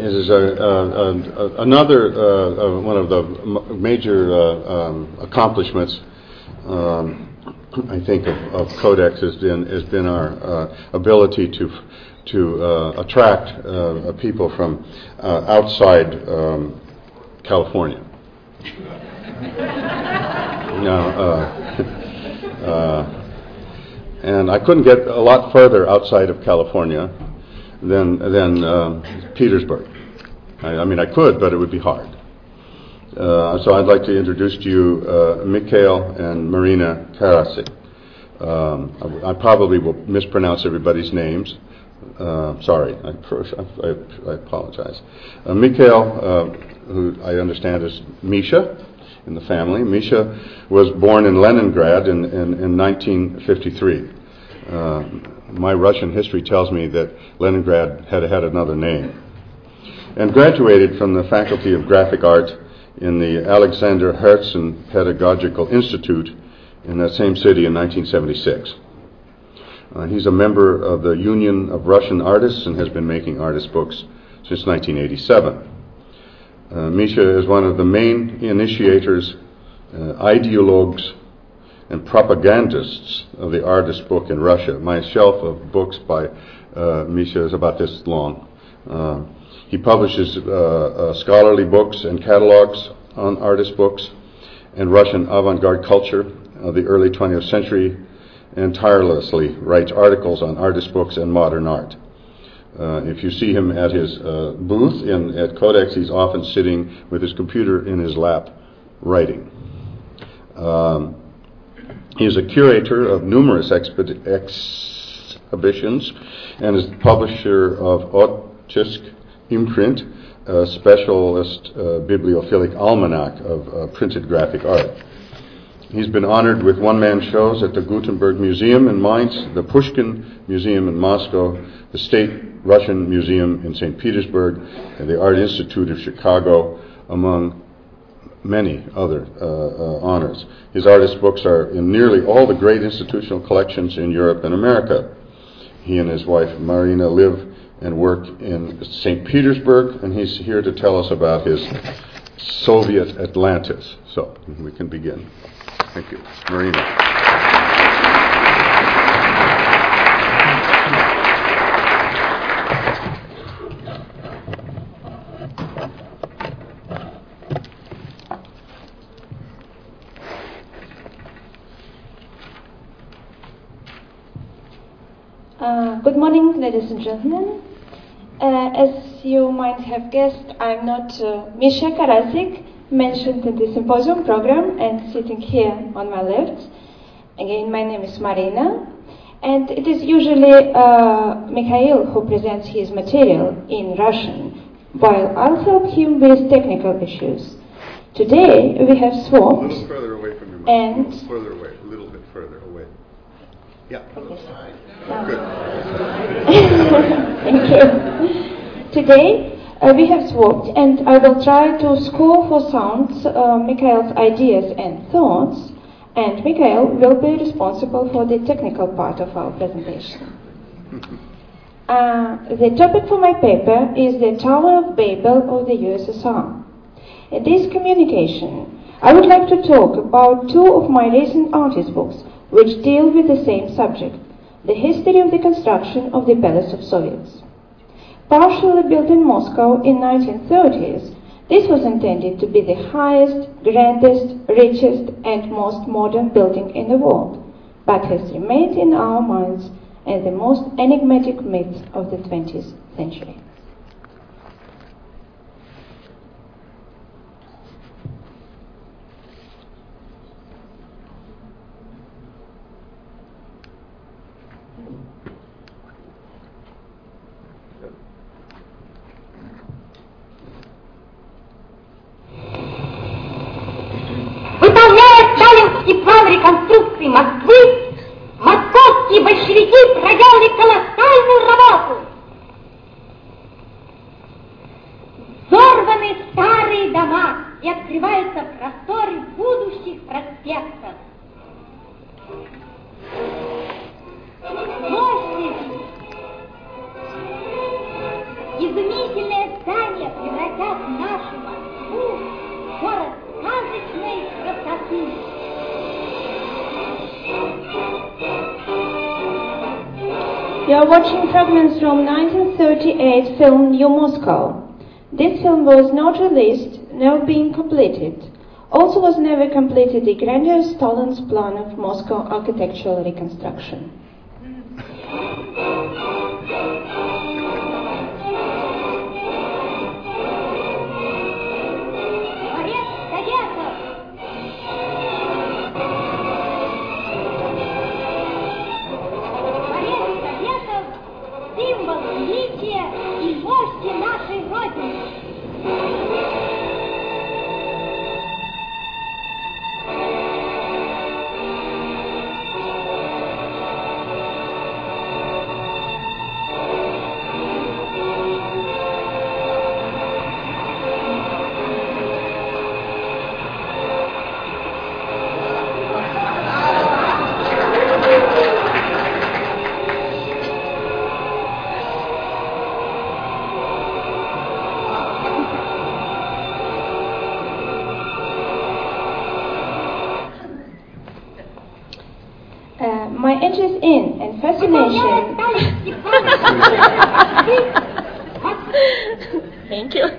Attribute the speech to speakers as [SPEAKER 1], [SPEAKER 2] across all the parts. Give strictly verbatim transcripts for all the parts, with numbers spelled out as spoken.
[SPEAKER 1] is a, a, a, another uh, one of the m- major uh, um, accomplishments, um, I think, of, of Codex has been has been our uh, ability to to uh, attract uh, people from uh, outside um, California. Now, uh, uh, and I couldn't get a lot further outside of California than than uh, Petersburg. I, I mean, I could, but it would be hard. Uh, so I'd like to introduce to you uh, Mikhail and Marina Karasik. Um, I, I probably will mispronounce everybody's names. Uh, sorry, I, I, I apologize. Uh, Mikhail, uh, who I understand is Misha in the family. Misha was born in Leningrad in, in, in nineteen fifty-three. Uh, my Russian history tells me that Leningrad had had another name. And graduated from the Faculty of Graphic Art in the Alexander Herzen Pedagogical Institute in that same city in nineteen seventy-six. Uh, he's a member of the Union of Russian Artists and has been making artist books since nineteen eighty-seven. Uh, Misha is one of the main initiators, uh, ideologues, and propagandists of the artist book in Russia. My shelf of books by uh, Misha is about this long. Uh, he publishes uh, uh, scholarly books and catalogs on artist books and Russian avant-garde culture of the early twentieth century, and tirelessly writes articles on artist books and modern art. Uh, if you see him at his uh, booth in, at Codex, he's often sitting with his computer in his lap, writing. Um, he is a curator of numerous exped- exhibitions and is the publisher of Otisk Imprint, a specialist uh, bibliophilic almanac of uh, printed graphic art. He's been honored with one-man shows at the Gutenberg Museum in Mainz, the Pushkin Museum in Moscow, the State Russian Museum in Saint Petersburg, and the Art Institute of Chicago, among many other uh, uh, honors. His artist books are in nearly all the great institutional collections in Europe and America. He and his wife Marina live and work in Saint Petersburg, and he's here to tell us about his Soviet Atlantis. So we can begin. Thank you. Marina.
[SPEAKER 2] Uh, good morning, ladies and gentlemen. Uh, as you might have guessed, I'm not uh, Misha Karasik, mentioned in the symposium program, and sitting here on my left. Again, my name is Marina, and it is usually uh, Mikhail who presents his material in Russian, while I'll help him with technical issues. Today, we have swapped.
[SPEAKER 1] A little further away from your mic.
[SPEAKER 2] And
[SPEAKER 1] a little further away, a little bit further away. Yeah.
[SPEAKER 2] Okay.
[SPEAKER 1] Good.
[SPEAKER 2] Thank you. Today, uh, we have swapped, and I will try to score for sounds uh, Mikhail's ideas and thoughts, and Mikhail will be responsible for the technical part of our presentation. Uh, the topic for my paper is the Tower of Babel of the U S S R. In this communication, I would like to talk about two of my recent artist books which deal with the same subject, the history of the construction of the Palace of Soviets. Partially built in Moscow in nineteen thirties, this was intended to be the highest, grandest, richest, and most modern building in the world, but has remained in our minds as the most enigmatic myth of the twentieth century.
[SPEAKER 3] Выполняя сталинский план реконструкции Москвы, московские большевики проделали колоссальную работу. Взорваны старые дома и открываются просторы будущих проспектов. Площади, изумительное здание хотят нашу Москву, город сказочной красоты.
[SPEAKER 2] You are watching fragments from nineteen thirty-eight film New Moscow. This film was not released, never being completed. Also was never completed the grandiose Stalin's plan of Moscow architectural reconstruction.
[SPEAKER 3] Символ величия и мощи нашей Родины.
[SPEAKER 2] Uh, my interest in and fascination. Thank you.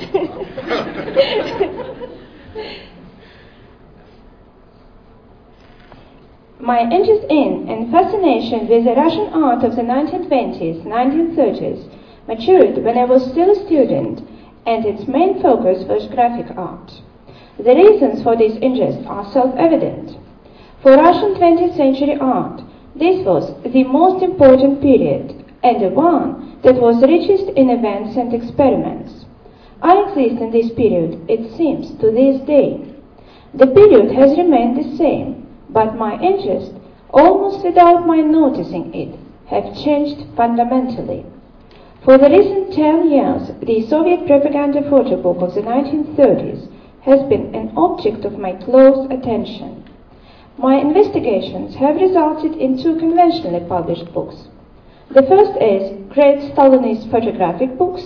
[SPEAKER 2] My interest in and fascination with the Russian art of the nineteen twenties, nineteen thirties matured when I was still a student, and its main focus was graphic art. The reasons for this interest are self-evident. For Russian twentieth century art, this was the most important period, and the one that was richest in events and experiments. I exist in this period, it seems, to this day. The period has remained the same, but my interests, almost without my noticing it, have changed fundamentally. For the recent ten years, the Soviet propaganda photo book of the nineteen thirties has been an object of my close attention. My investigations have resulted in two conventionally published books. The first is Great Stalinist Photographic Books,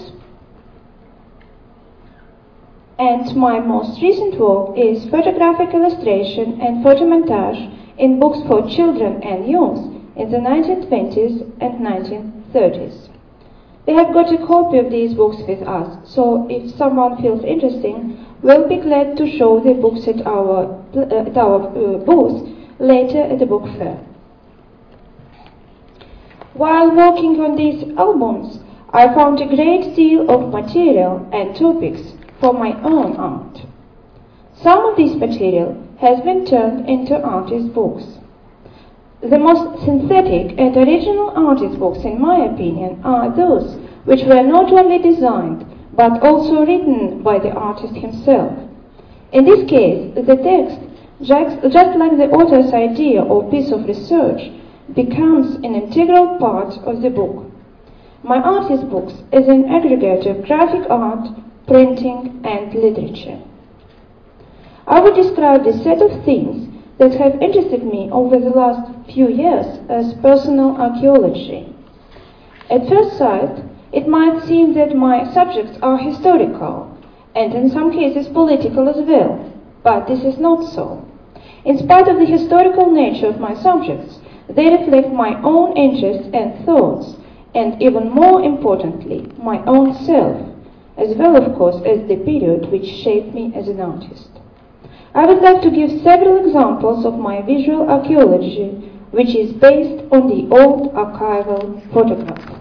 [SPEAKER 2] and my most recent work is Photographic Illustration and Photomontage in Books for Children and Youth in the nineteen twenties and nineteen thirties. We have got a copy of these books with us, so if someone feels interesting, we'll be glad to show the books at our, uh, at our uh, booth later at the book fair. While working on these albums, I found a great deal of material and topics for my own art. Some of this material has been turned into artist books. The most synthetic and original artist books, in my opinion, are those which were not only designed but also written by the artist himself. In this case, the text, just, just like the author's idea or piece of research, becomes an integral part of the book. My artist books is an aggregate of graphic art, printing, and literature. I would describe the set of themes that have interested me over the last few years as personal archaeology. At first sight, it might seem that my subjects are historical, and in some cases political as well, but this is not so. In spite of the historical nature of my subjects, they reflect my own interests and thoughts, and even more importantly, my own self, as well, of course, as the period which shaped me as an artist. I would like to give several examples of my visual archaeology, which is based on the old archival photograph.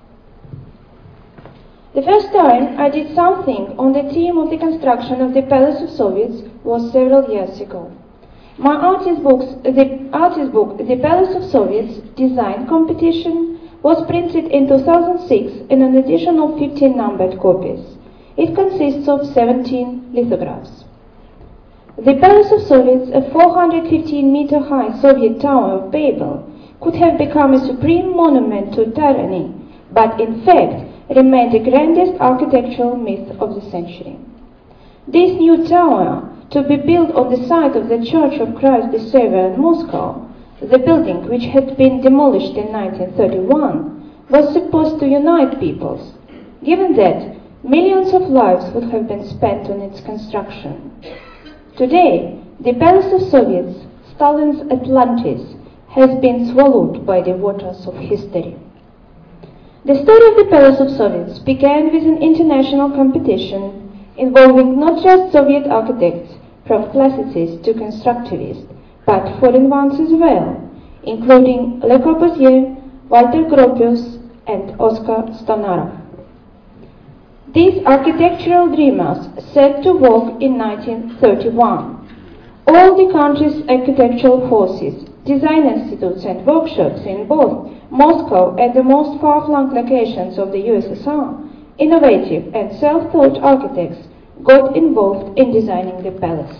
[SPEAKER 2] The first time I did something on the theme of the construction of the Palace of Soviets was several years ago. My artist, books, the artist book, The Palace of Soviets Design Competition, was printed in two thousand six in an edition of fifteen numbered copies. It consists of seventeen lithographs. The Palace of Soviets, a four hundred fifteen meter high Soviet tower of Babel, could have become a supreme monument to tyranny, but in fact remained the grandest architectural myth of the century. This new tower, to be built on the site of the Church of Christ the Savior in Moscow, the building which had been demolished in nineteen thirty-one, was supposed to unite peoples. Given that millions of lives would have been spent on its construction. Today, the Palace of Soviets, Stalin's Atlantis, has been swallowed by the waters of history. The story of the Palace of Soviets began with an international competition involving not just Soviet architects from classicists to constructivists, but foreign ones as well, including Le Corbusier, Walter Gropius, and Oskar Stonarov. These architectural dreamers set to work in nineteen thirty-one. All the country's architectural forces, design institutes and workshops in both Moscow and the most far-flung locations of the U S S R, innovative and self-taught architects got involved in designing the palace.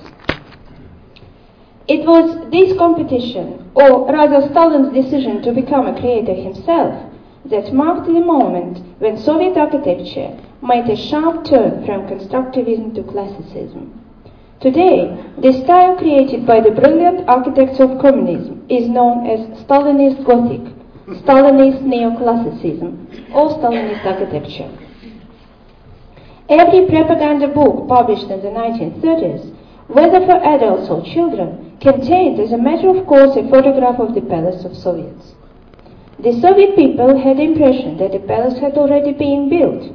[SPEAKER 2] It was this competition, or rather Stalin's decision to become a creator himself, that marked the moment when Soviet architecture made a sharp turn from constructivism to classicism. Today, the style created by the brilliant architects of communism is known as Stalinist Gothic, Stalinist Neoclassicism, or Stalinist architecture. Every propaganda book published in the nineteen thirties, whether for adults or children, contained as a matter of course a photograph of the Palace of Soviets. The Soviet people had the impression that the palace had already been built.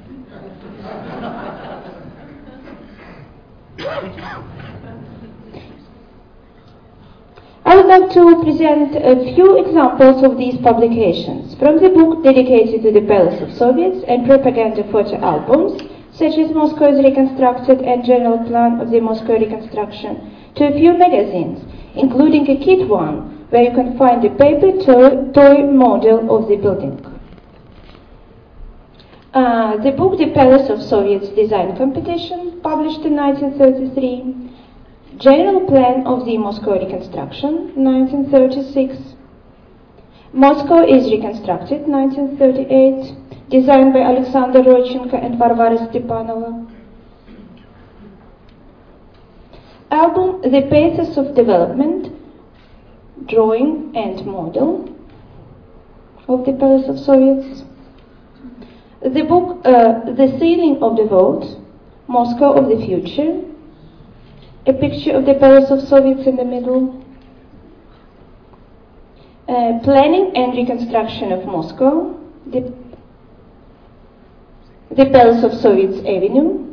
[SPEAKER 2] I would like to present a few examples of these publications from the book dedicated to the Palace of Soviets and propaganda photo albums, such as Moscow is Reconstructed and General Plan of the Moscow Reconstruction, to a few magazines, including a kit one, where you can find a paper toy, toy model of the building. Uh, the book The Palace of Soviets Design Competition, published in nineteen thirty-three, General Plan of the Moscow Reconstruction, nineteen thirty-six, Moscow is Reconstructed, nineteen thirty-eight, designed by Alexander Rodchenko and Varvara Stepanova. Album The Pathos of Development, drawing and model of the Palace of Soviets. The book uh, The Ceiling of the Vault, Moscow of the Future, a picture of the Palace of Soviets in the middle. Uh, Planning and Reconstruction of Moscow, the, the Palace of Soviets Avenue.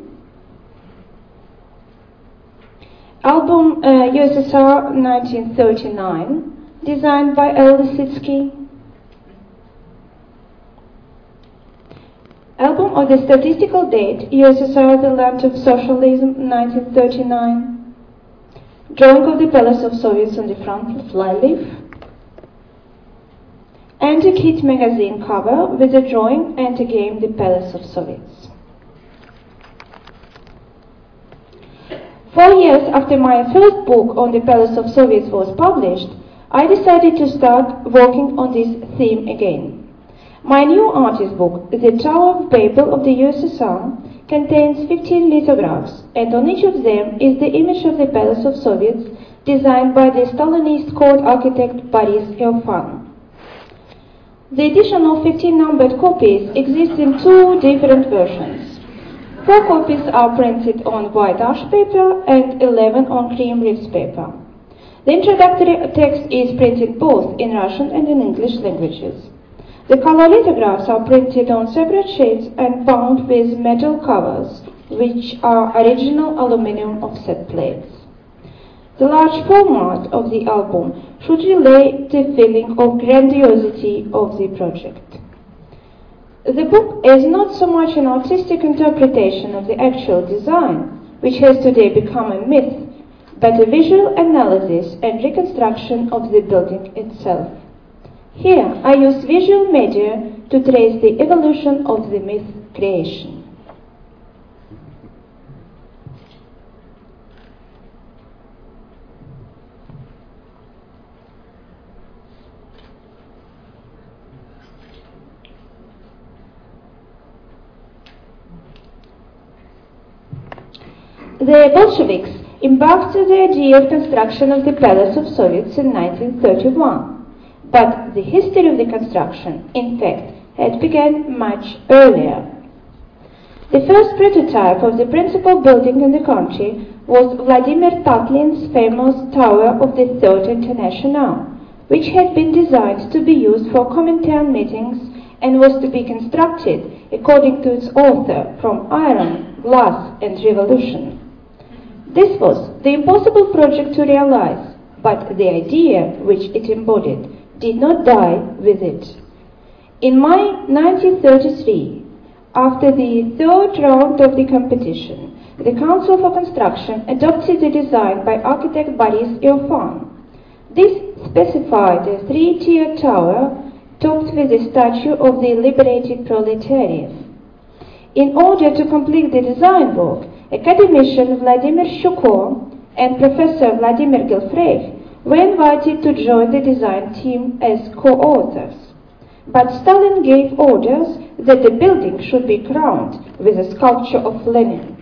[SPEAKER 2] Album uh, U S S R nineteen thirty-nine, designed by L. Lisitsky. Album of the statistical date, U S S R The Land of Socialism, nineteen thirty-nine. Drawing of the Palace of Soviets on the front flyleaf. And a kit magazine cover with a drawing and a game, The Palace of Soviets. Four years after my first book on the Palace of Soviets was published, I decided to start working on this theme again. My new artist book, The Tower of Babel of the U S S R, contains fifteen lithographs, and on each of them is the image of the Palace of Soviets designed by the Stalinist court architect Boris Eofan. The additional fifteen numbered copies exist in two different versions. Four copies are printed on white ash paper and eleven on cream ribbed paper. The introductory text is printed both in Russian and in English languages. The color lithographs are printed on separate sheets and bound with metal covers, which are original aluminum offset plates. The large format of the album should relay the feeling of grandiosity of the project. The book is not so much an artistic interpretation of the actual design, which has today become a myth, but a visual analysis and reconstruction of the building itself. Here, I use visual media to trace the evolution of the myth creation. The Bolsheviks embarked on the idea of construction of the Palace of Soviets in nineteen thirty-one, but the history of the construction, in fact, had begun much earlier. The first prototype of the principal building in the country was Vladimir Tatlin's famous Tower of the Third International, which had been designed to be used for Comintern meetings and was to be constructed, according to its author, from iron, glass and revolution. This was the impossible project to realize, but the idea which it embodied did not die with it. In May nineteen thirty-three, after the third round of the competition, the Council for Construction adopted a design by architect Boris Iofan. This specified a three-tier tower topped with a statue of the liberated proletariat. In order to complete the design work, academician Vladimir Shuko and Professor Vladimir Gilfreev were invited to join the design team as co-authors. But Stalin gave orders that the building should be crowned with a sculpture of Lenin.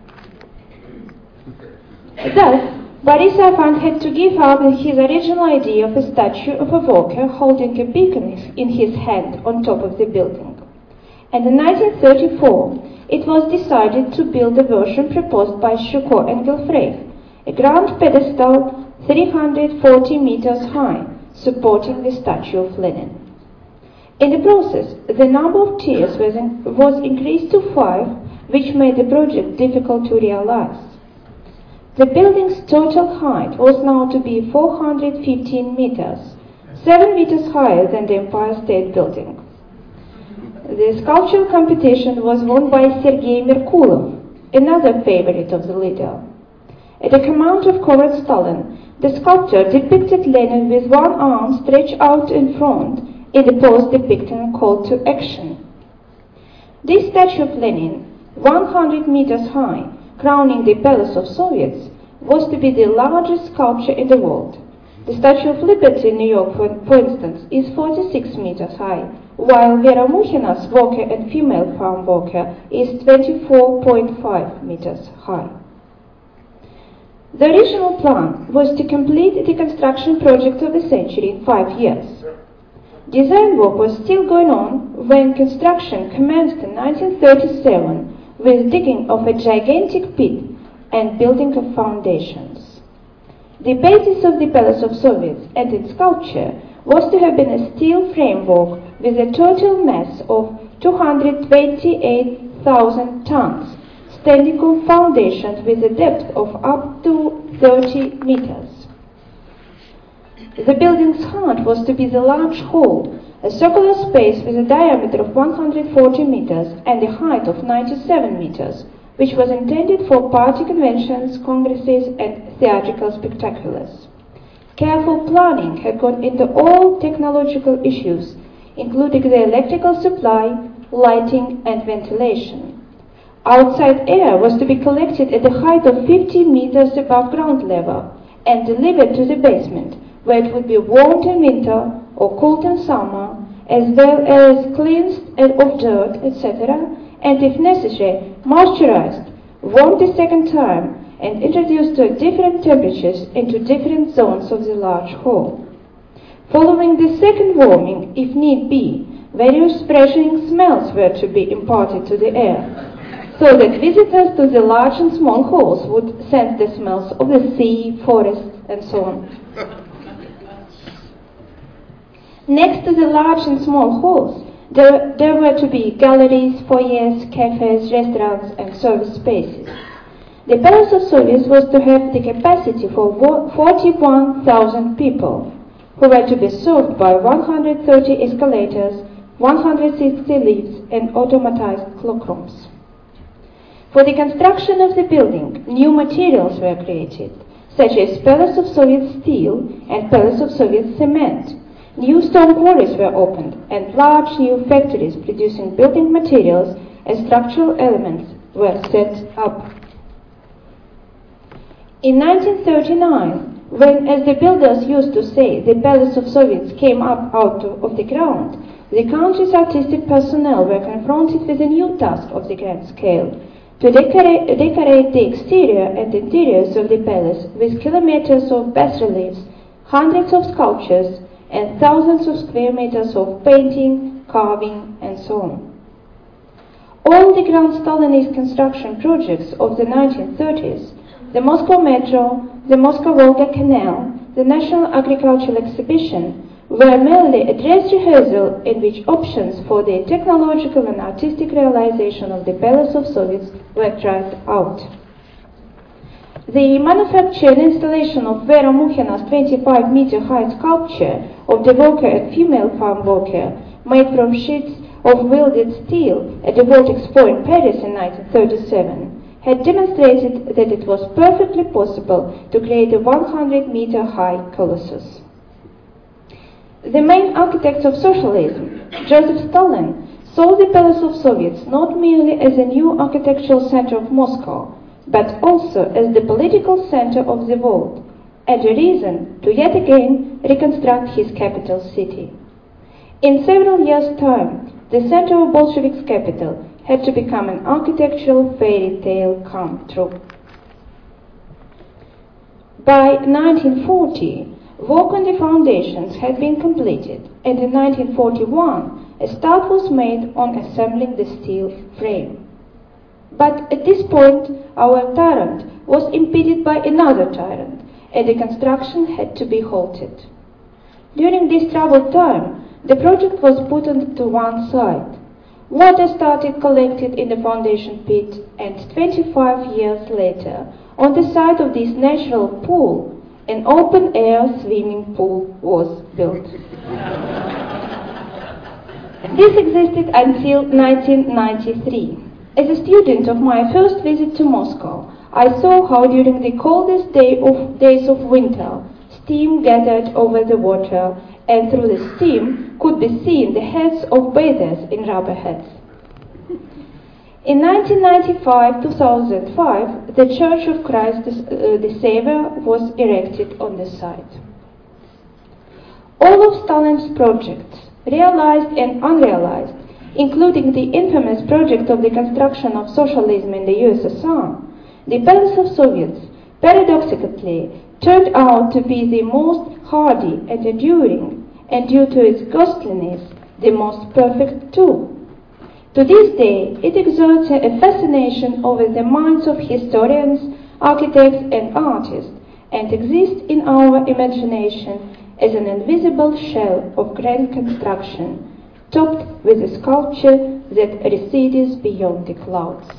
[SPEAKER 2] Thus, Boris Iofan had to give up his original idea of a statue of a worker holding a beacon in his hand on top of the building. And in nineteen thirty-four, it was decided to build a version proposed by Shuko and Gilfreev, a ground pedestal three hundred forty meters high, supporting the statue of Lenin. In the process, the number of tiers was, in, was increased to five, which made the project difficult to realize. The building's total height was now to be four hundred fifteen meters, seven meters higher than the Empire State Building. The sculptural competition was won by Sergei Merkulov, another favorite of the leader. At the command of Comrade Stalin, the sculptor depicted Lenin with one arm stretched out in front in the pose depicting a call to action. This statue of Lenin, one hundred meters high, crowning the Palace of Soviets, was to be the largest sculpture in the world. The Statue of Liberty in New York, for, for instance, is forty-six meters high, while Vera Mukhina's worker and female farm worker is twenty-four point five meters high. The original plan was to complete the construction project of the century in five years. Design work was still going on when construction commenced in nineteen thirty-seven with digging of a gigantic pit and building of foundations. The basis of the Palace of Soviets and its sculpture was to have been a steel framework with a total mass of two hundred twenty-eight thousand tons, standing on foundations with a depth of up to thirty meters. The building's heart was to be the large hall, a circular space with a diameter of one hundred forty meters and a height of ninety-seven meters, which was intended for party conventions, congresses, and theatrical spectaculars. Careful planning had gone into all technological issues, including the electrical supply, lighting, and ventilation. Outside air was to be collected at a height of fifty meters above ground level and delivered to the basement, where it would be warmed in winter or cooled in summer, as well as cleansed of dirt, et cetera, and if necessary, moisturized, warmed a second time, and introduced to different temperatures into different zones of the large hall. Following the second warming, if need be, various freshening smells were to be imparted to the air, so that visitors to the large and small halls would sense the smells of the sea, forest, and so on. Next to the large and small halls, there, there were to be galleries, foyers, cafes, restaurants, and service spaces. The Palace of Soviets was to have the capacity for forty-one thousand people, who were to be served by one hundred thirty escalators, one hundred sixty lifts, and automatized clockrooms. For the construction of the building, new materials were created, such as Palace of Soviet steel and Palace of Soviet cement. New stone quarries were opened, and large new factories producing building materials and structural elements were set up. In nineteen thirty-nine, when, as the builders used to say, the Palace of Soviets came up out of the ground, the country's artistic personnel were confronted with a new task of the grand scale, to decorate, decorate the exterior and interiors of the palace with kilometers of bas-reliefs, hundreds of sculptures, and thousands of square meters of painting, carving, and so on. All the Grand Stalinist construction projects of the nineteen thirties, the Moscow Metro, the Moscow-Volga Canal, the National Agricultural Exhibition, were merely a dress rehearsal in which options for the technological and artistic realization of the Palace of Soviets were tried out. The manufacture and installation of Vera Mukhina's twenty-five meter high sculpture of the worker and female farm worker, made from sheets of welded steel at the World Expo in Paris in nineteen thirty-seven, had demonstrated that it was perfectly possible to create a one hundred meter high colossus. The main architect of socialism, Joseph Stalin, saw the Palace of Soviets not merely as a new architectural center of Moscow, but also as the political center of the world, and a reason to yet again reconstruct his capital city. In several years' time, the center of Bolsheviks' capital had to become an architectural fairy tale come true. By nineteen forty, work on the foundations had been completed, and in nineteen forty-one, a start was made on assembling the steel frame. But at this point, our tyrant was impeded by another tyrant, and the construction had to be halted. During this troubled time, the project was put on to one side. Water started collected in the foundation pit, and twenty-five years later, on the side of this natural pool, an open-air swimming pool was built. This existed until nineteen ninety-three. As a student of my first visit to Moscow, I saw how during the coldest day of, days of winter, steam gathered over the water, and through the steam could be seen the heads of bathers in rubber hats. In nineteen ninety-five to two thousand five, the Church of Christ the, uh, the Savior was erected on the site. All of Stalin's projects, realized and unrealized, including the infamous project of the construction of socialism in the U S S R, the Palace of Soviets, paradoxically, turned out to be the most hardy and enduring, and due to its costliness, the most perfect too. To this day, it exerts a fascination over the minds of historians, architects, and artists, and exists in our imagination as an invisible shell of grand construction, topped with a sculpture that recedes beyond the clouds.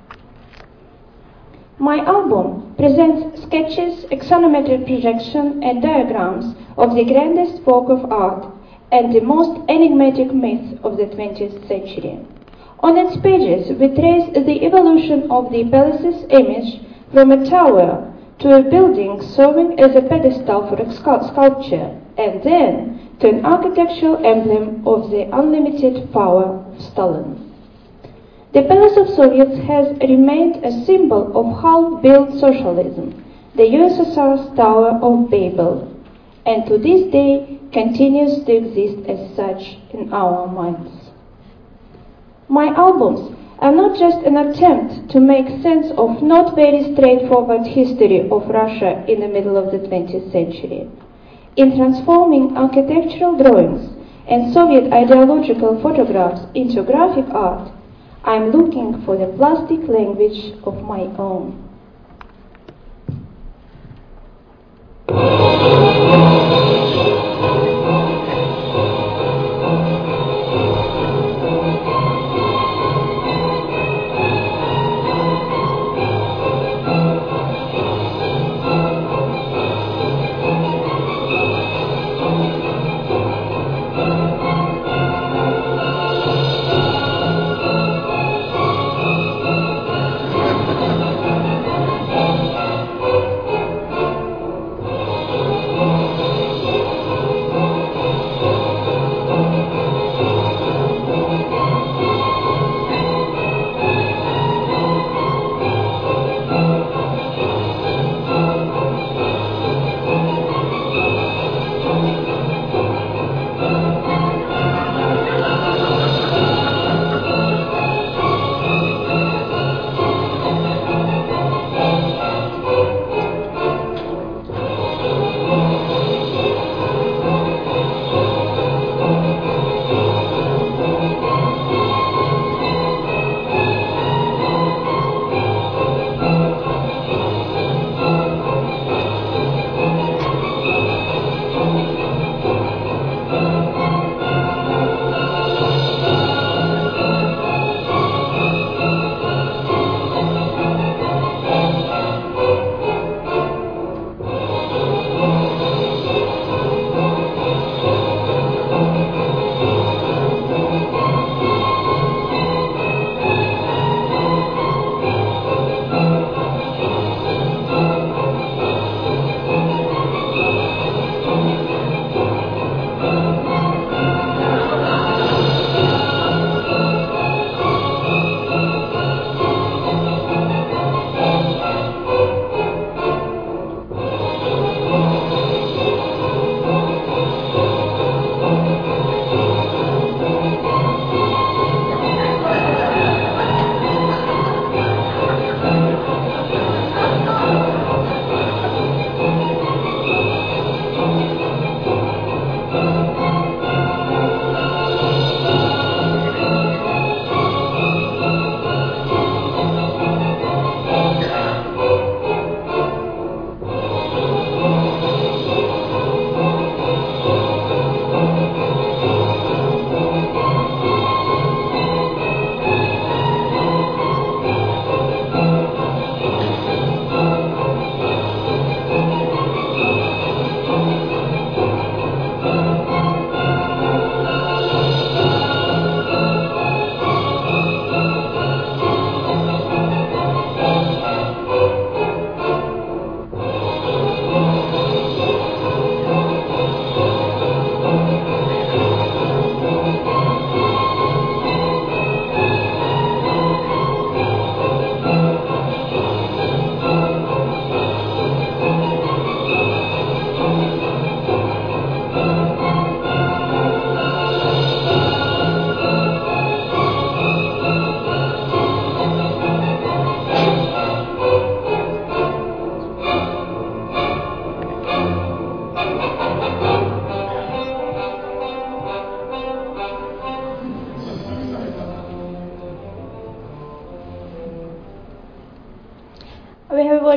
[SPEAKER 2] My album presents sketches, axonometric projection, and diagrams of the grandest work of art and the most enigmatic myth of the twentieth century. On its pages, we trace the evolution of the palace's image from a tower to a building serving as a pedestal for a sculpture, and then to an architectural emblem of the unlimited power of Stalin. The Palace of Soviets has remained a symbol of half-built socialism, the U S S R's Tower of Babel, and to this day continues to exist as such in our minds. My albums are not just an attempt to make sense of not very straightforward history of Russia in the middle of the twentieth century. In transforming architectural drawings and Soviet ideological photographs into graphic art, I am looking for the plastic language of my own.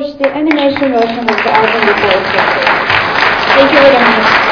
[SPEAKER 2] watch the animation version of the album before. Thank you very much.